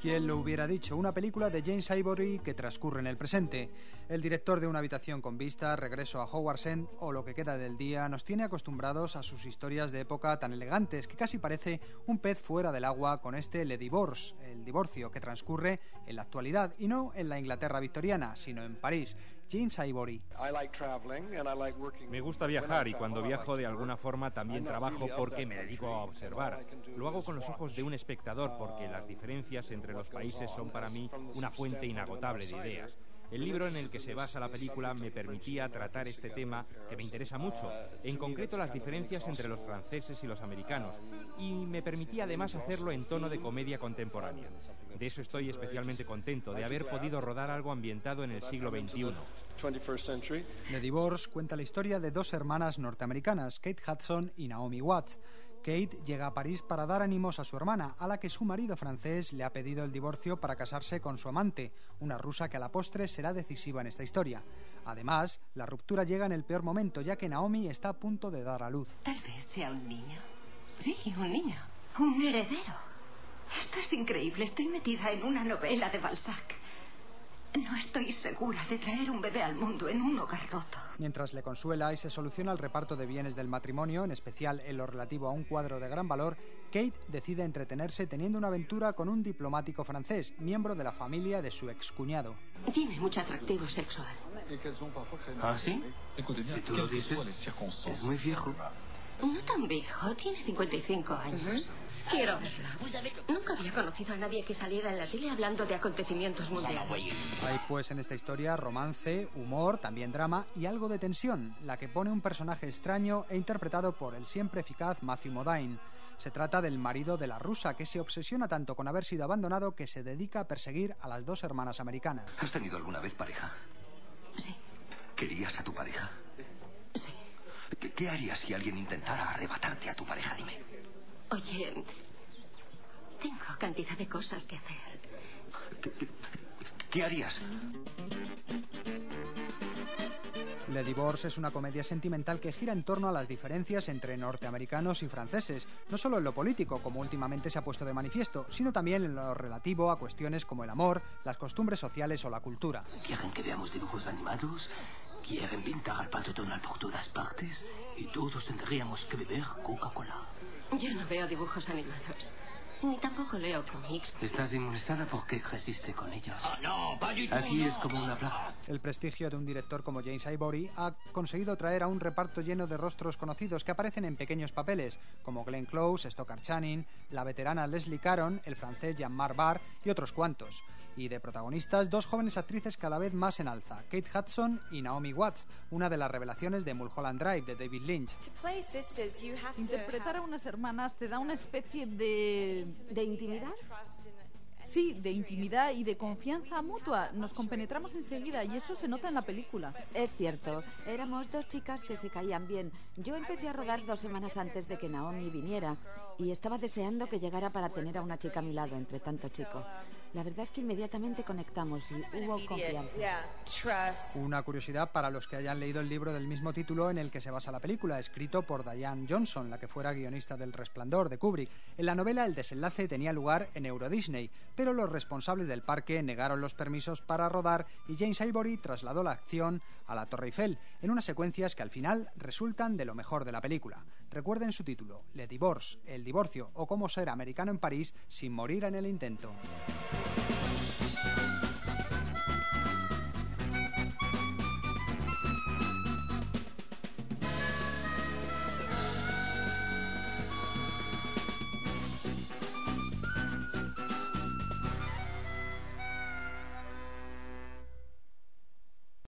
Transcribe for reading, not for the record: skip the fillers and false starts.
¿Quién lo hubiera dicho? Una película de James Ivory que transcurre en el presente. El director de Una habitación con vista, Regreso a Hogwarts End o Lo que queda del día nos tiene acostumbrados a sus historias de época tan elegantes que casi parece un pez fuera del agua con este Le Divorce, el divorcio, que transcurre en la actualidad y no en la Inglaterra victoriana, sino en París. James Ivory. Me gusta viajar y cuando viajo de alguna forma también trabajo porque me dedico a observar. Lo hago con los ojos de un espectador porque las diferencias entre los países son para mí una fuente inagotable de ideas. El libro en el que se basa la película me permitía tratar este tema que me interesa mucho, en concreto las diferencias entre los franceses y los americanos, y me permitía además hacerlo en tono de comedia contemporánea. De eso estoy especialmente contento, de haber podido rodar algo ambientado en el siglo XXI. Le Divorce cuenta la historia de dos hermanas norteamericanas, Kate Hudson y Naomi Watts. Kate llega a París para dar ánimos a su hermana, a la que su marido francés le ha pedido el divorcio para casarse con su amante, una rusa que a la postre será decisiva en esta historia. Además, la ruptura llega en el peor momento, ya que Naomi está a punto de dar a luz. Tal vez sea un niño. Sí, un niño. Un heredero. Esto es increíble. Estoy metida en una novela de Balzac. No estoy segura de traer un bebé al mundo en un hogar roto. Mientras le consuela y se soluciona el reparto de bienes del matrimonio, en especial en lo relativo a un cuadro de gran valor, Kate decide entretenerse teniendo una aventura con un diplomático francés, miembro de la familia de su excuñado. Tiene mucho atractivo sexual. ¿Ah, sí? Si tú lo dices, es muy viejo. No tan viejo, tiene 55 años. Quiero verla. Nunca había conocido a nadie que saliera en la tele hablando de acontecimientos mundiales. Hay pues en esta historia romance, humor, también drama y algo de tensión, la que pone un personaje extraño e interpretado por el siempre eficaz Matthew Modine. Se trata del marido de la rusa, que se obsesiona tanto con haber sido abandonado que se dedica a perseguir a las dos hermanas americanas. ¿Has tenido alguna vez pareja? Sí. ¿Querías a tu pareja? Sí. ¿Qué harías si alguien intentara arrebatarte a tu pareja? Dime. Oye, tengo cantidad de cosas que hacer. ¿Qué harías? Le Divorce es una comedia sentimental que gira en torno a las diferencias entre norteamericanos y franceses, no solo en lo político, como últimamente se ha puesto de manifiesto, sino también en lo relativo a cuestiones como el amor, las costumbres sociales o la cultura. ¿Quieren que veamos dibujos animados? ¿Quieren pintar al Pato Donald por todas partes? Y todos tendríamos que beber Coca-Cola. Yo no veo dibujos animados. Ni tampoco leo cómics. Estás inmunizada porque creciste con ellos. Aquí es como una plaga. El prestigio de un director como James Ivory ha conseguido traer a un reparto lleno de rostros conocidos que aparecen en pequeños papeles, como Glenn Close, Stockard Channing, la veterana Leslie Caron, el francés Jean-Marc Barr y otros cuantos. Y de protagonistas, dos jóvenes actrices cada vez más en alza, Kate Hudson y Naomi Watts, una de las revelaciones de Mulholland Drive de David Lynch. Interpretar a unas hermanas te da una especie de intimidad. Sí, de intimidad y de confianza mutua. Nos compenetramos enseguida y eso se nota en la película. Es cierto, éramos dos chicas que se caían bien. Yo empecé a rodar 2 semanas antes de que Naomi viniera y estaba deseando que llegara para tener a una chica a mi lado entre tanto chico. La verdad es que inmediatamente conectamos y hubo confianza. Una curiosidad para los que hayan leído el libro del mismo título en el que se basa la película, escrito por Diane Johnson, la que fuera guionista del Resplandor de Kubrick. En la novela el desenlace tenía lugar en Euro Disney, pero los responsables del parque negaron los permisos para rodar y James Ivory trasladó la acción a la Torre Eiffel, en unas secuencias que al final resultan de lo mejor de la película. Recuerden su título, Le Divorce, el divorcio, o cómo ser americano en París sin morir en el intento.